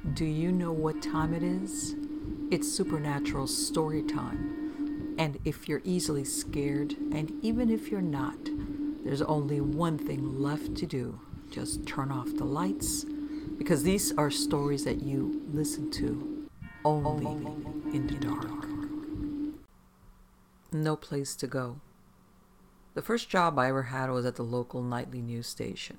Do you know what time it is? It's supernatural story time. And if you're easily scared, and even if you're not, there's only one thing left to do. Just turn off the lights, because these are stories that you listen to only in the dark. No place to go. The first job I ever had was at the local nightly news station.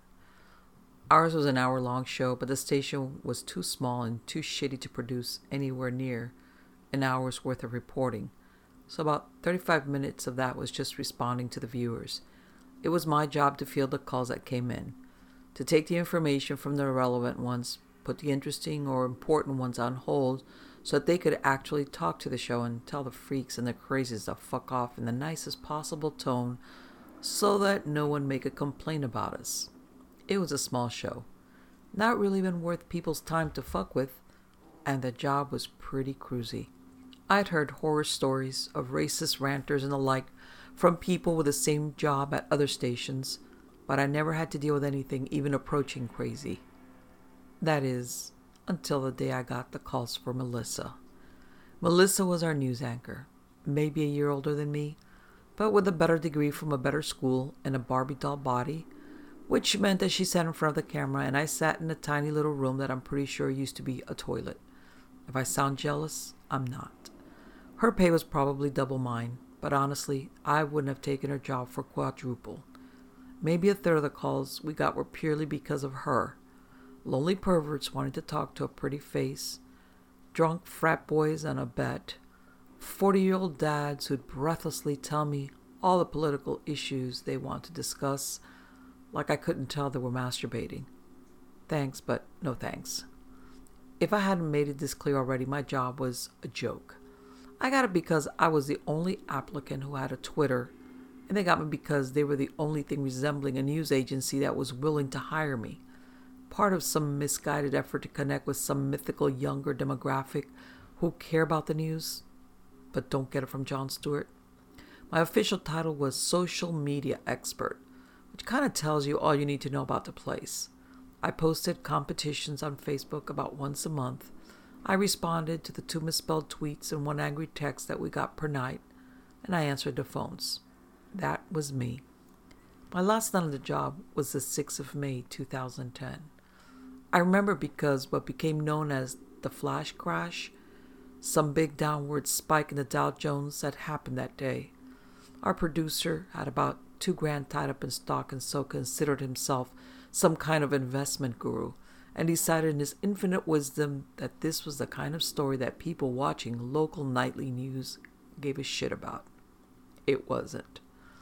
Ours was an hour-long show, but the station was too small and too shitty to produce anywhere near an hour's worth of reporting. So about 35 minutes of that was just responding to the viewers. It was my job to field the calls that came in, to take the information from the irrelevant ones, put the interesting or important ones on hold so that they could actually talk to the show and tell the freaks and the crazies to fuck off in the nicest possible tone so that no one make a complaint about us. It was a small show, not really even worth people's time to fuck with, and the job was pretty cruisy. I'd heard horror stories of racist ranters and the like from people with the same job at other stations, but I never had to deal with anything even approaching crazy. That is, until the day I got the calls for Melissa. Melissa was our news anchor, maybe a year older than me, but with a better degree from a better school and a Barbie doll body, which meant that she sat in front of the camera and I sat in a tiny little room that I'm pretty sure used to be a toilet. If I sound jealous, I'm not. Her pay was probably double mine, but honestly, I wouldn't have taken her job for quadruple. Maybe a third of the calls we got were purely because of her. Lonely perverts wanting to talk to a pretty face, drunk frat boys on a bet, 40-year-old dads who'd breathlessly tell me all the political issues they want to discuss, like I couldn't tell they were masturbating. Thanks, but no thanks. If I hadn't made it this clear already, my job was a joke. I got it because I was the only applicant who had a Twitter, and they got me because they were the only thing resembling a news agency that was willing to hire me. Part of some misguided effort to connect with some mythical younger demographic who care about the news, but don't get it from Jon Stewart. My official title was social media expert, which kind of tells you all you need to know about the place. I posted competitions on Facebook about once a month. I responded to the 2 misspelled tweets and 1 angry text that we got per night, and I answered the phones. That was me. My last night on the job was the 6th of May, 2010. I remember because what became known as the flash crash, some big downward spike in the Dow Jones that happened that day. Our producer had about $2,000 tied up in stock and so considered himself some kind of investment guru and decided in his infinite wisdom that this was the kind of story that people watching local nightly news gave a shit about. It wasn't.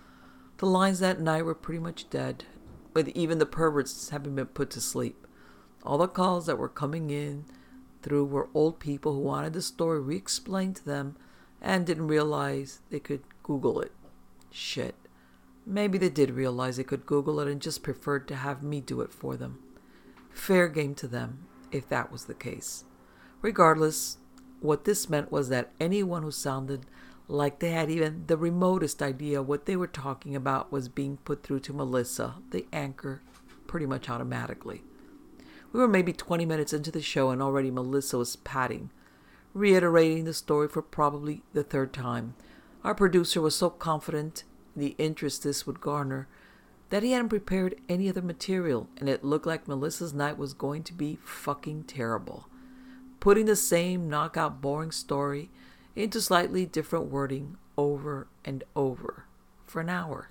The lines that night were pretty much dead, with even the perverts having been put to sleep. All the calls that were coming in through were old people who wanted the story re-explained to them and didn't realize they could Google it. Shit. Maybe they did realize they could Google it and just preferred to have me do it for them. Fair game to them, if that was the case. Regardless, what this meant was that anyone who sounded like they had even the remotest idea what they were talking about was being put through to Melissa, the anchor, pretty much automatically. We were maybe 20 minutes into the show and already Melissa was patting, reiterating the story for probably the 3rd time. Our producer was so confident in the interest this would garner that he hadn't prepared any other material, and it looked like Melissa's night was going to be fucking terrible. Putting the same knockout boring story into slightly different wording over and over for an hour.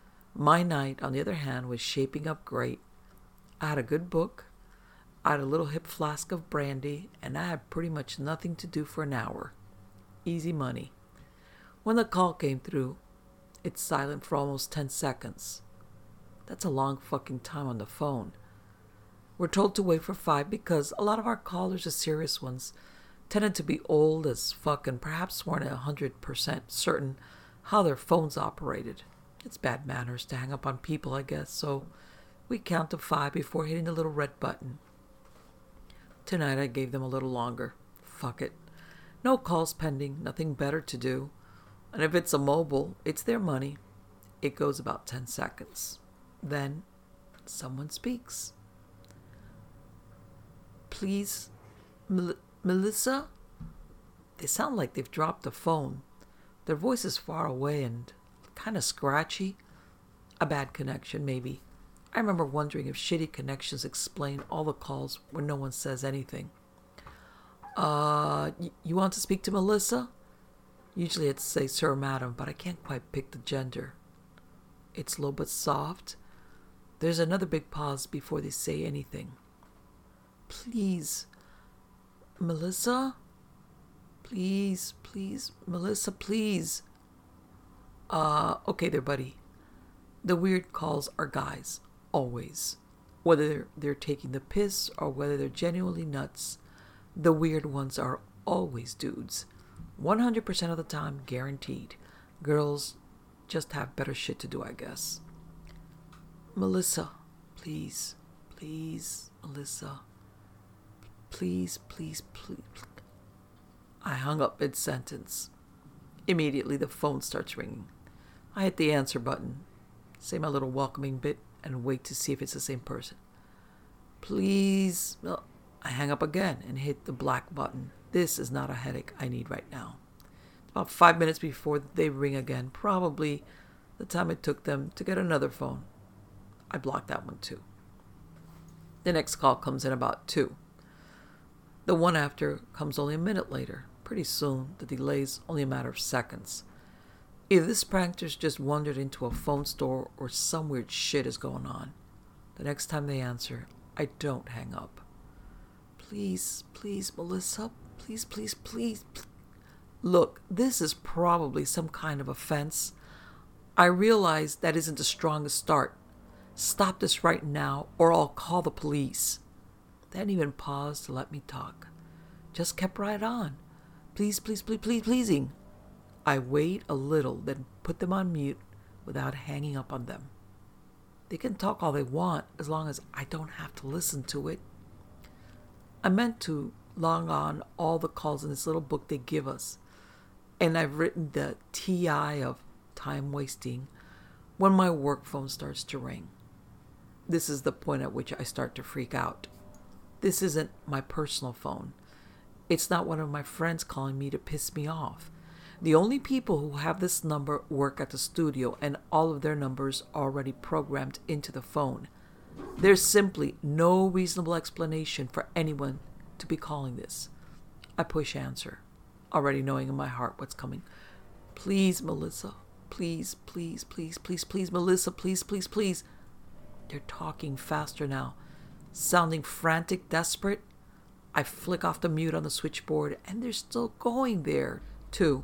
My night, on the other hand, was shaping up great. I had a good book, I had a little hip flask of brandy, and I had pretty much nothing to do for an hour. Easy money. When the call came through, it's silent for almost 10 seconds. That's a long fucking time on the phone. We're told to wait for 5 because a lot of our callers, the serious ones, tended to be old as fuck and perhaps weren't 100% certain how their phones operated. It's bad manners to hang up on people, I guess, so we count to 5 before hitting the little red button. Tonight I gave them a little longer. Fuck it. No calls pending, nothing better to do. And if it's a mobile, it's their money. It goes about 10 seconds. Then someone speaks. Please Melissa? They sound like they've dropped the phone. Their voice is far away and kind of scratchy. A bad connection, maybe. I remember wondering if shitty connections explain all the calls where no one says anything. You want to speak to Melissa? Usually I'd say sir or madam, but I can't quite pick the gender. It's low but soft. There's another big pause before they say anything. Please, Melissa? Please, Melissa, please. Okay there, buddy. The weird calls are guys, always. Whether they're taking the piss or whether they're genuinely nuts, the weird ones are always dudes. 100% of the time, guaranteed. Girls just have better shit to do, I guess. Melissa, please, Melissa. Please. I hung up mid-sentence. Immediately, the phone starts ringing. I hit the answer button, say my little welcoming bit, and wait to see if it's the same person. Please. Well, I hang up again and hit the black button. This is not a headache I need right now. About 5 minutes before they ring again, probably the time it took them to get another phone. I blocked that one too. The next call comes in about 2. The one after comes only a minute later. Pretty soon, the delay's only a matter of seconds. Either this prankster's just wandered into a phone store or some weird shit is going on. The next time they answer, I don't hang up. Please, Melissa. Please. Look, this is probably some kind of offense. I realize that isn't the strongest start. Stop this right now or I'll call the police. They hadn't even paused to let me talk. Just kept right on. Pleasing. I wait a little, then put them on mute without hanging up on them. They can talk all they want as long as I don't have to listen to it. I meant to log on all the calls in this little book they give us, and I've written the TI of time wasting when my work phone starts to ring. This is the point at which I start to freak out. This isn't my personal phone. It's not one of my friends calling me to piss me off. The only people who have this number work at the studio, and all of their numbers are already programmed into the phone. There's simply no reasonable explanation for anyone to be calling this. I push answer, already knowing in my heart what's coming. Please, Melissa. Please, Melissa. Please. They're talking faster now, sounding frantic, desperate. I flick off the mute on the switchboard, and they're still going there, too.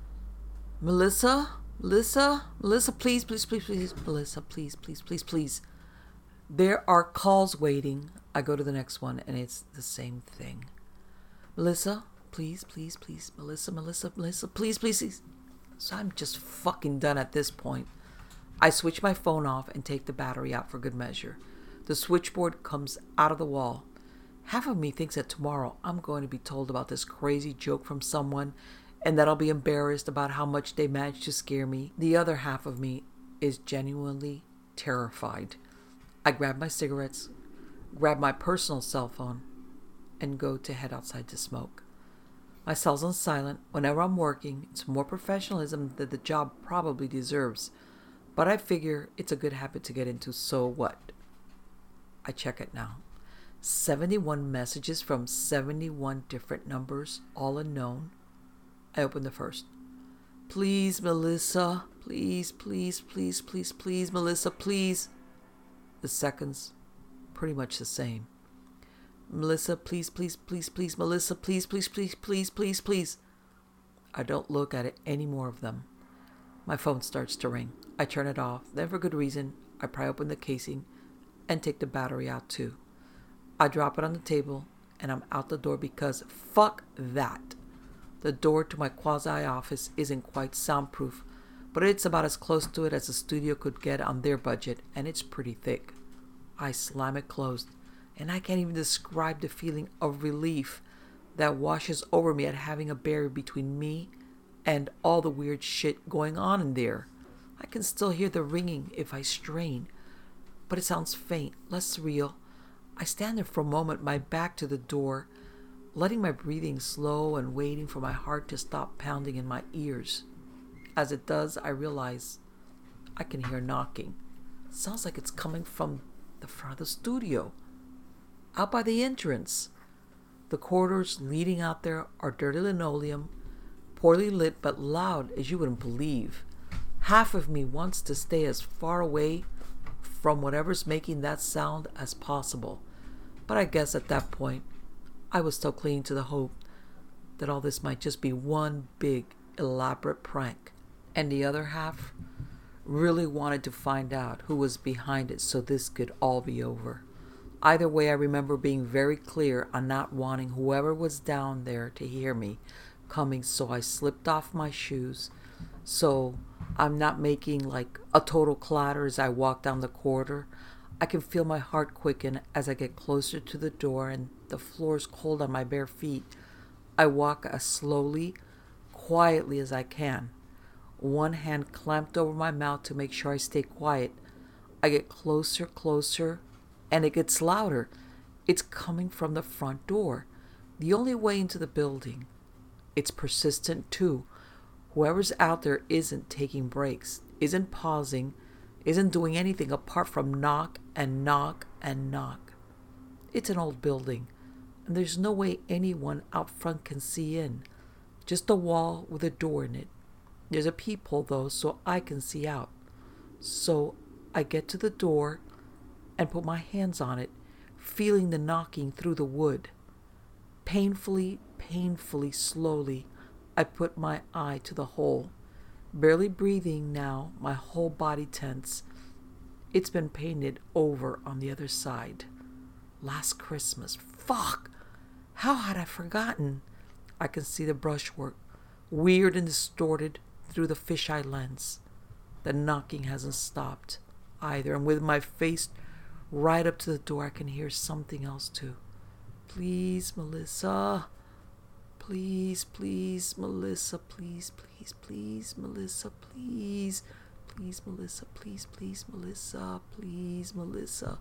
Melissa, please, Melissa, please. There are calls waiting. I go to the next one, and it's the same thing. Melissa, please, Melissa, please. So I'm just fucking done at this point. I switch my phone off and take the battery out for good measure. The switchboard comes out of the wall. Half of me thinks that tomorrow I'm going to be told about this crazy joke from someone and that I'll be embarrassed about how much they managed to scare me. The other half of me is genuinely terrified. I grab my cigarettes, grab my personal cell phone, and go to head outside to smoke. My cell's on silent. Whenever I'm working, it's more professionalism than the job probably deserves. But I figure it's a good habit to get into, so what? I check it now. 71 messages from 71 different numbers, all unknown. I open the first. Please, Melissa. Please, Melissa, please. The second's pretty much the same. Melissa, please, Melissa, please. I don't look at it any more of them. My phone starts to ring. I turn it off. Then for good reason, I pry open the casing and take the battery out too. I drop it on the table and I'm out the door because fuck that. The door to my quasi-office isn't quite soundproof, but it's about as close to it as the studio could get on their budget, and it's pretty thick. I slam it closed, and I can't even describe the feeling of relief that washes over me at having a barrier between me and all the weird shit going on in there. I can still hear the ringing if I strain, but it sounds faint, less real. I stand there for a moment, my back to the door, letting my breathing slow and waiting for my heart to stop pounding in my ears. As it does, I realize I can hear knocking. Sounds like it's coming from the front of the studio, out by the entrance. The corridors leading out there are dirty linoleum, poorly lit but loud as you wouldn't believe. Half of me wants to stay as far away from whatever's making that sound as possible. But I guess at that point, I was still clinging to the hope that all this might just be one big, elaborate prank. And the other half really wanted to find out who was behind it so this could all be over. Either way, I remember being very clear on not wanting whoever was down there to hear me coming, so I slipped off my shoes so I'm not making like a total clatter as I walk down the corridor. I can feel my heart quicken as I get closer to the door and the floor's cold on my bare feet. I walk as slowly, quietly as I can, one hand clamped over my mouth to make sure I stay quiet. I get closer, and it gets louder. It's coming from the front door, the only way into the building. It's persistent too. Whoever's out there isn't taking breaks, isn't pausing, isn't doing anything apart from knock and knock and knock. It's an old building, and there's no way anyone out front can see in. Just a wall with a door in it. There's a peephole though, so I can see out. So I get to the door and put my hands on it, feeling the knocking through the wood. Painfully, slowly, I put my eye to the hole. Barely breathing now, my whole body tense. It's been painted over on the other side. Last Christmas. Fuck! How had I forgotten? I can see the brushwork, weird and distorted through the fisheye lens. The knocking hasn't stopped either, and with my face right up to the door, I can hear something else too. Please, Melissa. Please, Melissa. Please, Melissa. Please, Melissa. Please, Melissa. Please, Melissa.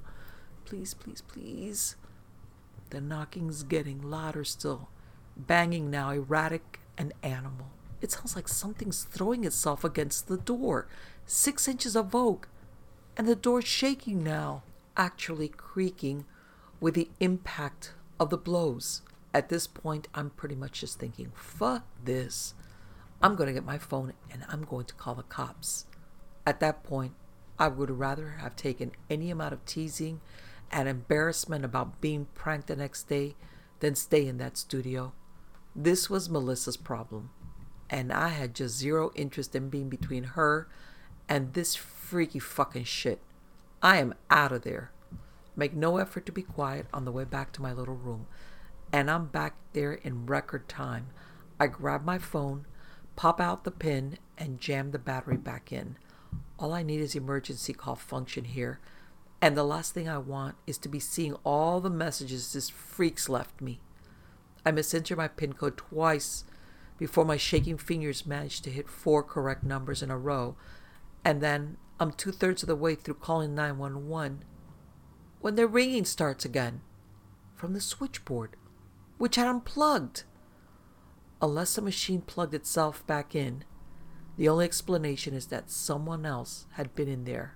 Please. The knocking's getting louder still, banging now, erratic and animal. It sounds like something's throwing itself against the door. 6 inches of oak, and the door's shaking now, actually creaking with the impact of the blows. At this point, I'm pretty much just thinking, fuck this. I'm going to get my phone and I'm going to call the cops. At that point, I would rather have taken any amount of teasing and embarrassment about being pranked the next day than stay in that studio. This was Melissa's problem, and I had just zero interest in being between her and this freaky fucking shit. I am out of there. Make no effort to be quiet on the way back to my little room, and I'm back there in record time. I grab my phone, pop out the pin, and jam the battery back in. All I need is emergency call function here, and the last thing I want is to be seeing all the messages this freak's left me. I misenter my PIN code twice before my shaking fingers manage to hit 4 correct numbers in a row, and then I'm 2/3 of the way through calling 911 when the ringing starts again from the switchboard, which had unplugged. Unless the machine plugged itself back in, the only explanation is that someone else had been in there.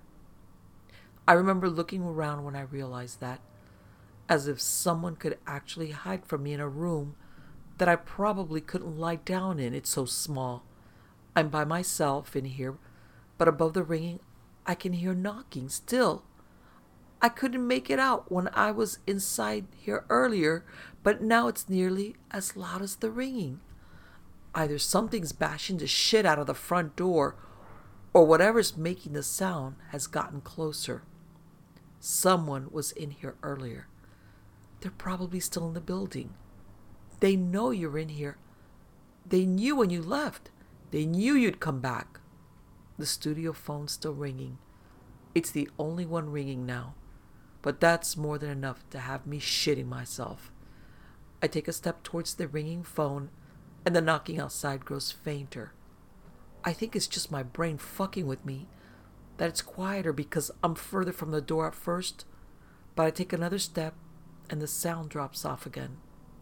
I remember looking around when I realized that, as if someone could actually hide from me in a room that I probably couldn't lie down in. It's so small. I'm by myself in here, but above the ringing, I can hear knocking still. I couldn't make it out when I was inside here earlier, but now it's nearly as loud as the ringing. Either something's bashing the shit out of the front door, or whatever's making the sound has gotten closer. Someone was in here earlier. They're probably still in the building. They know you're in here. They knew when you left. They knew you'd come back. The studio phone's still ringing. It's the only one ringing now, but that's more than enough to have me shitting myself. I take a step towards the ringing phone, and the knocking outside grows fainter. I think it's just my brain fucking with me, that it's quieter because I'm further from the door at first, but I take another step and the sound drops off again.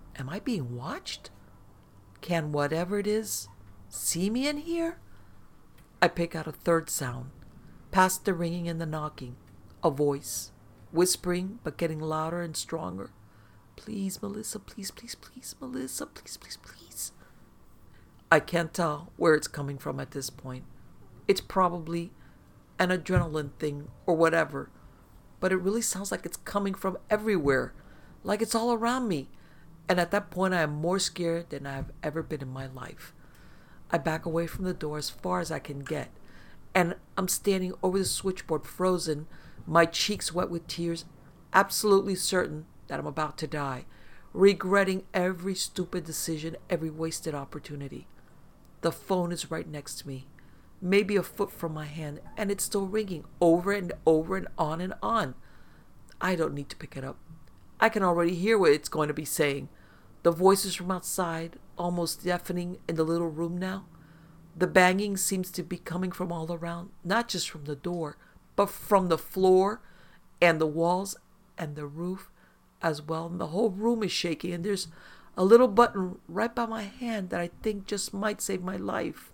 Am I being watched? Can whatever it is see me in here? I pick out a third sound, past the ringing and the knocking. A voice, whispering but getting louder and stronger. Please, Melissa, please, please, please, Melissa, please, please, please. I can't tell where it's coming from at this point. It's probably an adrenaline thing or whatever, but it really sounds like it's coming from everywhere, like it's all around me. And at that point, I am more scared than I have ever been in my life. I back away from the door as far as I can get, and I'm standing over the switchboard frozen, my cheeks wet with tears, absolutely certain that I'm about to die, regretting every stupid decision, every wasted opportunity. The phone is right next to me, maybe a foot from my hand, and it's still ringing over and over and on and on. I don't need to pick it up. I can already hear what it's going to be saying. The voices from outside, almost deafening in the little room now. The banging seems to be coming from all around, not just from the door, but from the floor and the walls and the roof as well. And the whole room is shaking, and there's a little button right by my hand that I think just might save my life.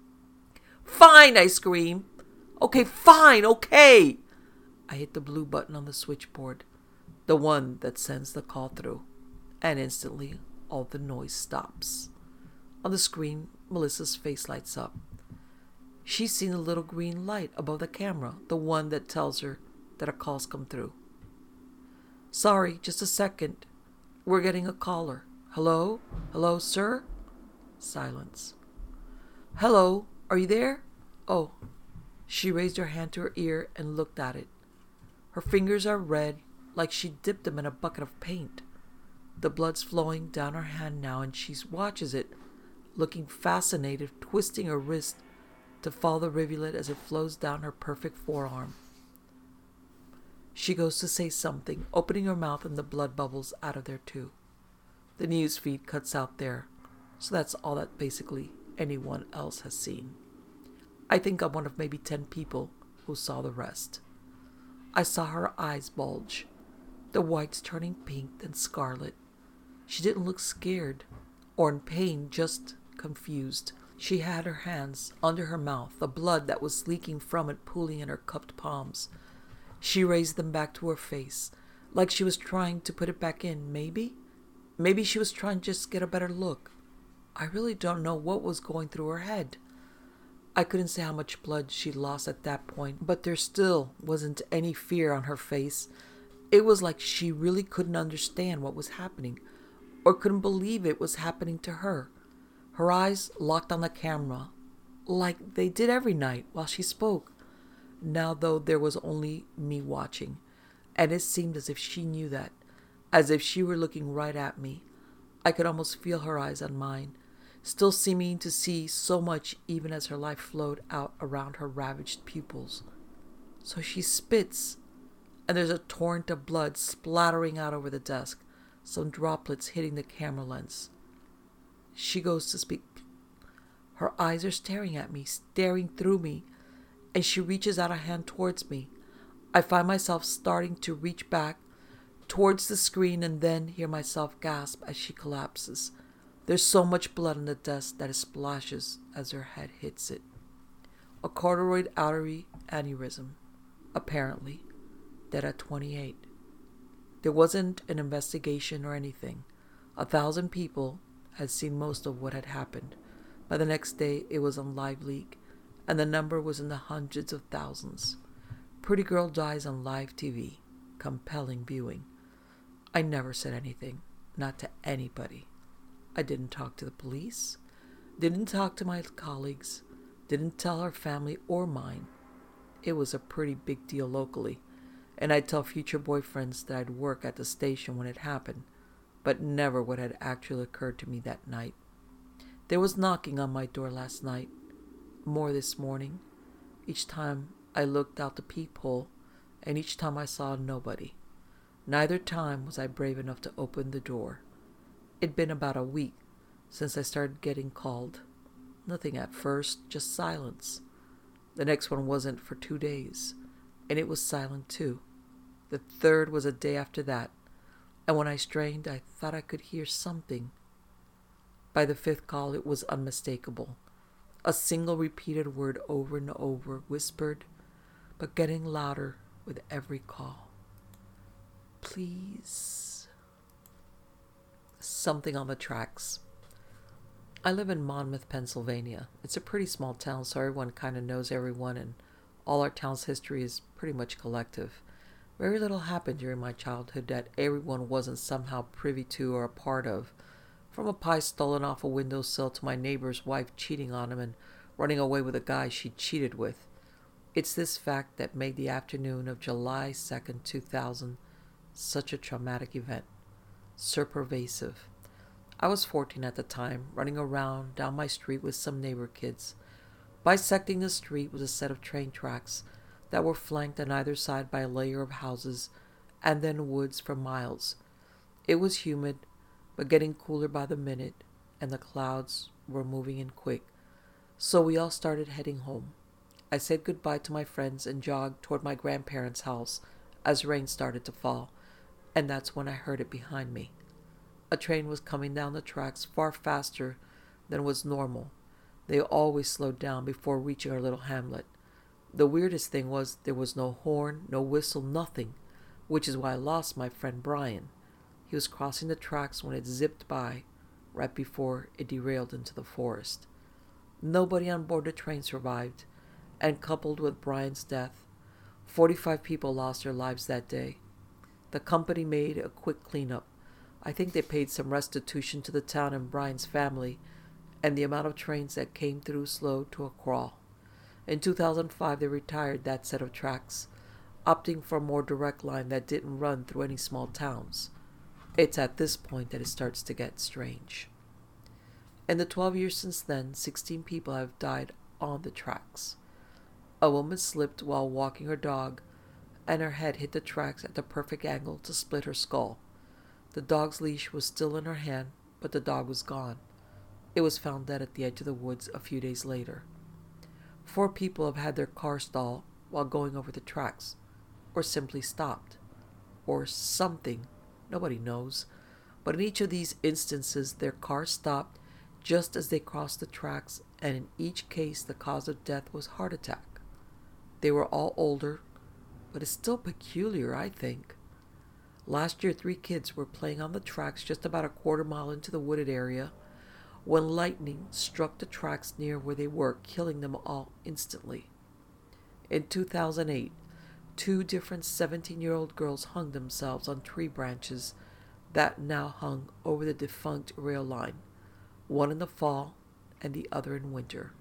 Fine, I scream. Okay, fine, okay. I hit the blue button on the switchboard, the one that sends the call through, and instantly all the noise stops. On the screen, Melissa's face lights up. She's seen a little green light above the camera, the one that tells her that a call's come through. Sorry, just a second. We're getting a caller. Hello? Hello, sir? Silence. Hello, are you there? Oh. She raised her hand to her ear and looked at it. Her fingers are red, like she dipped them in a bucket of paint. The blood's flowing down her hand now, and she watches it, looking fascinated, twisting her wrist to follow the rivulet as it flows down her perfect forearm. She goes to say something, opening her mouth, and the blood bubbles out of there too. The news feed cuts out there, so that's all that basically anyone else has seen. I think I'm one of maybe 10 people who saw the rest. I saw her eyes bulge, the whites turning pink and scarlet. She didn't look scared or in pain, just confused. She had her hands under her mouth, the blood that was leaking from it pooling in her cupped palms. She raised them back to her face, like she was trying to put it back in, maybe? Maybe she was trying to just get a better look. I really don't know what was going through her head. I couldn't say how much blood she lost at that point, but there still wasn't any fear on her face. It was like she really couldn't understand what was happening, or couldn't believe it was happening to her. Her eyes locked on the camera, like they did every night while she spoke. Now, though, there was only me watching, and it seemed as if she knew that, as if she were looking right at me. I could almost feel her eyes on mine, still seeming to see so much even as her life flowed out around her ravaged pupils. So she spits, and there's a torrent of blood splattering out over the desk, some droplets hitting the camera lens. She goes to speak. Her eyes are staring at me, staring through me, and she reaches out a hand towards me. I find myself starting to reach back towards the screen and then hear myself gasp as she collapses. There's so much blood on the desk that it splashes as her head hits it. A carotid artery aneurysm, apparently, dead at 28. There wasn't an investigation or anything. 1,000 people had seen most of what had happened. By the next day, it was on Live Leak, and the number was in the hundreds of thousands. Pretty girl dies on live TV. Compelling viewing. I never said anything, not to anybody. I didn't talk to the police, didn't talk to my colleagues, didn't tell her family or mine. It was a pretty big deal locally, and I'd tell future boyfriends that I'd work at the station when it happened, but never what had actually occurred to me that night. There was knocking on my door last night, more this morning. Each time I looked out the peephole, and each time I saw nobody. Neither time was I brave enough to open the door. It'd been about a week since I started getting called. Nothing at first, just silence. The next one wasn't for 2 days, and it was silent too. The third was a day after that. and when I strained, I thought I could hear something. By the fifth call, it was unmistakable. A single repeated word over and over, whispered, but getting louder with every call. Please. Something on the tracks. I live in Monmouth, Pennsylvania. It's a pretty small town, so everyone kind of knows everyone, and all our town's history is pretty much collective. Very little happened during my childhood that everyone wasn't somehow privy to or a part of. From a pie stolen off a windowsill to my neighbor's wife cheating on him and running away with a guy she cheated with. It's this fact that made the afternoon of July 2nd, 2000 such a traumatic event. So pervasive. I was 14 at the time, running around down my street with some neighbor kids. Bisecting the street was a set of train tracks that were flanked on either side by a layer of houses and then woods for miles. It was humid, but getting cooler by the minute, and the clouds were moving in quick. So we all started heading home. I said goodbye to my friends and jogged toward my grandparents' house as rain started to fall, and that's when I heard it behind me. A train was coming down the tracks far faster than was normal. They always slowed down before reaching our little hamlet. The weirdest thing was there was no horn, no whistle, nothing, which is why I lost my friend Brian. He was crossing the tracks when it zipped by, right before it derailed into the forest. Nobody on board the train survived, and coupled with Brian's death, 45 people lost their lives that day. The company made a quick cleanup. I think they paid some restitution to the town and Brian's family, and the amount of trains that came through slowed to a crawl. In 2005, they retired that set of tracks, opting for a more direct line that didn't run through any small towns. It's at this point that it starts to get strange. In the 12 years since then, 16 people have died on the tracks. A woman slipped while walking her dog, and her head hit the tracks at the perfect angle to split her skull. The dog's leash was still in her hand, but the dog was gone. It was found dead at the edge of the woods a few days later. 4 people have had their car stall while going over the tracks, or simply stopped, or something. Nobody knows. But in each of these instances, their car stopped just as they crossed the tracks, and in each case, the cause of death was heart attack. They were all older, but it's still peculiar, I think. Last year, 3 kids were playing on the tracks just about a quarter mile into the wooded area when lightning struck the tracks near where they were, killing them all instantly. In 2008, 2 different 17-year-old girls hung themselves on tree branches that now hung over the defunct rail line, one in the fall and the other in winter.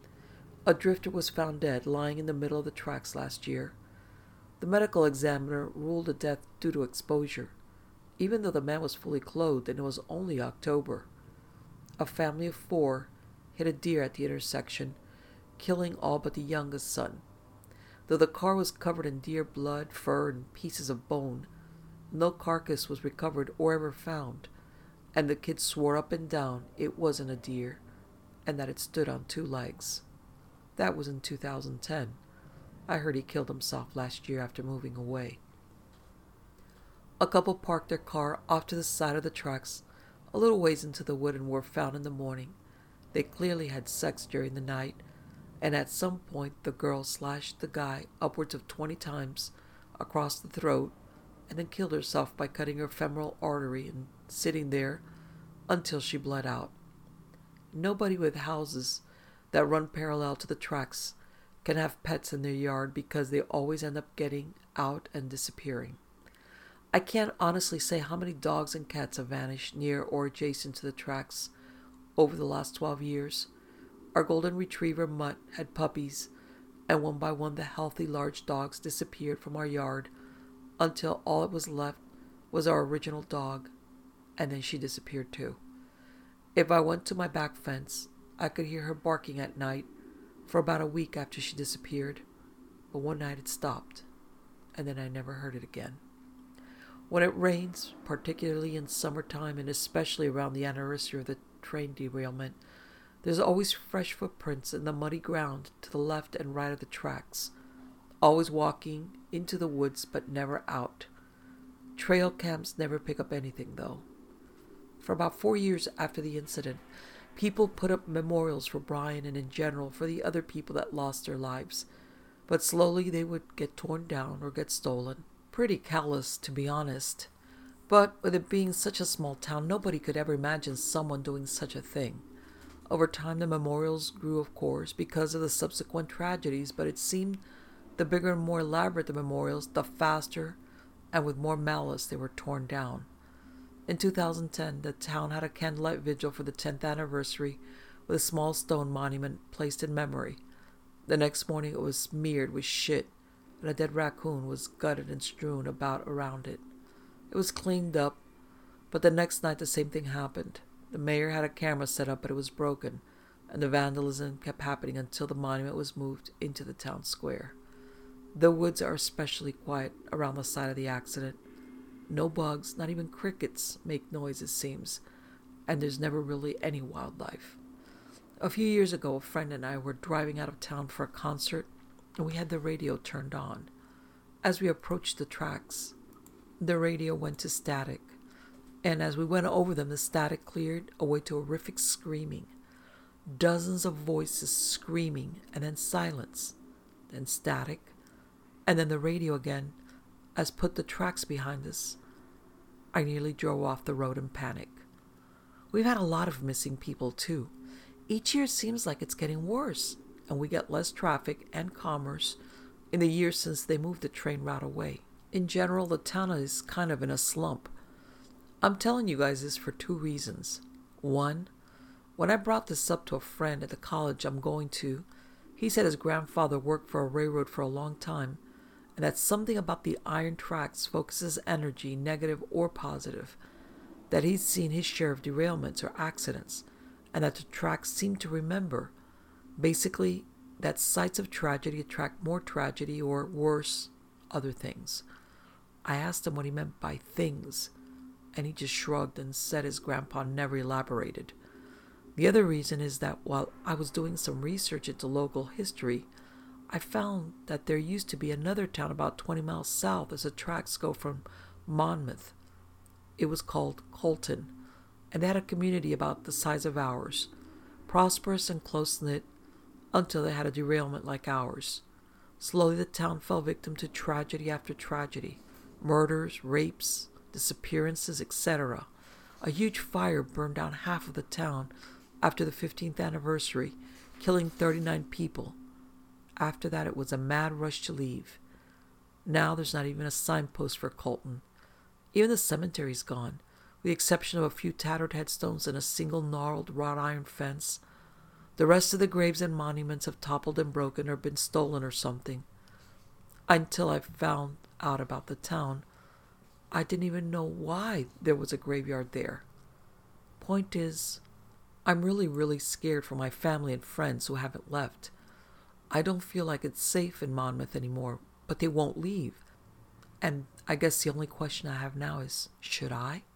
A drifter was found dead lying in the middle of the tracks last year. The medical examiner ruled a death due to exposure, even though the man was fully clothed and it was only October. A family of 4 hit a deer at the intersection, killing all but the youngest son. Though the car was covered in deer blood, fur, and pieces of bone, no carcass was recovered or ever found, and the kids swore up and down it wasn't a deer, and that it stood on 2 legs. That was in 2010. I heard he killed himself last year after moving away. A couple parked their car off to the side of the tracks, a little ways into the wood, and were found in the morning. They clearly had sex during the night, and at some point the girl slashed the guy upwards of 20 times across the throat and then killed herself by cutting her femoral artery and sitting there until she bled out. Nobody with houses that run parallel to the tracks can have pets in their yard because they always end up getting out and disappearing. I can't honestly say how many dogs and cats have vanished near or adjacent to the tracks over the last 12 years. Our golden retriever Mutt had puppies, and one by one the healthy large dogs disappeared from our yard until all that was left was our original dog, and then she disappeared too. If I went to my back fence, I could hear her barking at night for about a week after she disappeared, but one night it stopped, and then I never heard it again. When it rains, particularly in summertime and especially around the anniversary of the train derailment, there's always fresh footprints in the muddy ground to the left and right of the tracks, always walking into the woods but never out. Trail cams never pick up anything, though. For about 4 years after the incident, people put up memorials for Brian and in general for the other people that lost their lives. But slowly they would get torn down or get stolen. Pretty callous, to be honest. But with it being such a small town, nobody could ever imagine someone doing such a thing. Over time, the memorials grew, of course, because of the subsequent tragedies, but it seemed the bigger and more elaborate the memorials, the faster and with more malice they were torn down. In 2010, the town had a candlelight vigil for the 10th anniversary with a small stone monument placed in memory. The next morning it was smeared with shit, and a dead raccoon was gutted and strewn about around it. It was cleaned up, but the next night the same thing happened. The mayor had a camera set up, but it was broken, and the vandalism kept happening until the monument was moved into the town square. The woods are especially quiet around the site of the accident. No bugs, not even crickets, make noise, it seems, and there's never really any wildlife. A few years ago, a friend and I were driving out of town for a concert, and we had the radio turned on. As we approached the tracks, the radio went to static, and as we went over them, the static cleared away to horrific screaming. Dozens of voices screaming, and then silence, then static, and then the radio again, as put the tracks behind us. I nearly drove off the road in panic. We've had a lot of missing people, too. Each year seems like it's getting worse, and we get less traffic and commerce in the years since they moved the train route away. In general, the town is kind of in a slump. I'm telling you guys this for 2 reasons. One, when I brought this up to a friend at the college I'm going to, he said his grandfather worked for a railroad for a long time, and that something about the iron tracks focuses energy, negative or positive, that he's seen his share of derailments or accidents, and that the tracks seem to remember. Basically, that sites of tragedy attract more tragedy or, worse, other things. I asked him what he meant by things, and he just shrugged and said his grandpa never elaborated. The other reason is that while I was doing some research into local history, I found that there used to be another town about 20 miles south as the tracks go from Monmouth. It was called Colton, and they had a community about the size of ours, prosperous and close-knit, until they had a derailment like ours. Slowly the town fell victim to tragedy after tragedy, murders, rapes, disappearances, etc. A huge fire burned down half of the town after the 15th anniversary, killing 39 people. After that, it was a mad rush to leave. Now there's not even a signpost for Colton. Even the cemetery's gone, with the exception of a few tattered headstones and a single gnarled wrought iron fence. The rest of the graves and monuments have toppled and broken or been stolen or something. Until I found out about the town, I didn't even know why there was a graveyard there. Point is, I'm really scared for my family and friends who haven't left. I don't feel like it's safe in Monmouth anymore, but they won't leave. And I guess the only question I have now is, should I?